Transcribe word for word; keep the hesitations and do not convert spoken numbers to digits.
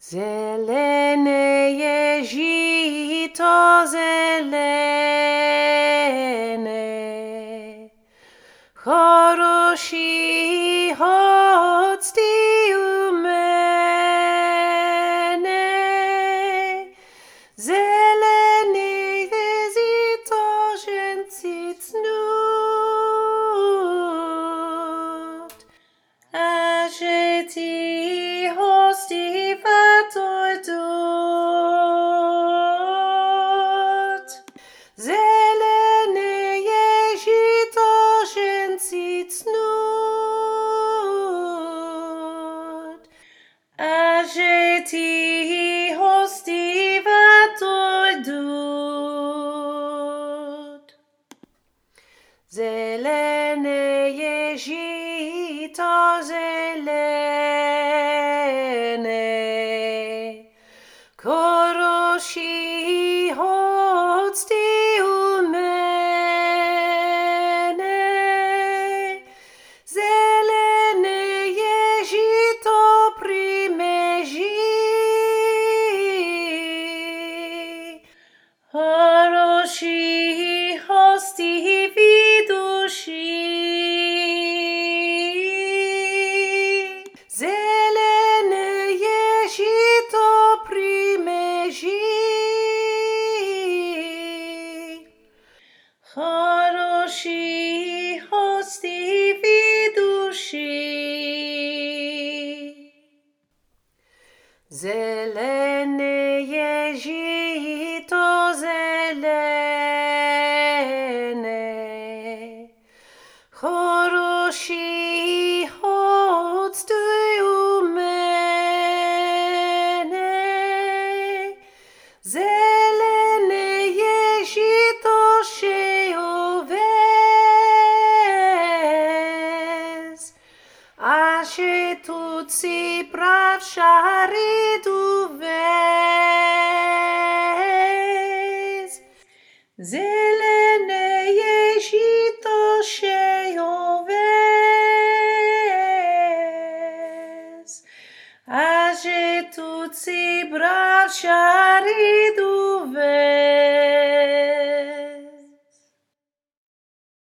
זלני יז'יתו זלני חורשי הוצתי ומני זלני יז'יתו שנציצנות אשתי הוסתי ותודות זלני יז'יתו שנציצנות אשתי הוסתי ותודות זלני יז'יתו זלני חורשי הוצתי ומני זלני יז'יתו פרימז'י חורשי הוצתי וידושי זלני יז'יתו פרימז'י חורשי הוצתי וידושי זלני יז'יתו זלני חורשי הוצתי ומני זלני יז'יתו שעובז אשר תוציא פרב שריד ובז זלני יז'יתו שעובז אשר תוציא פרב שריד ובז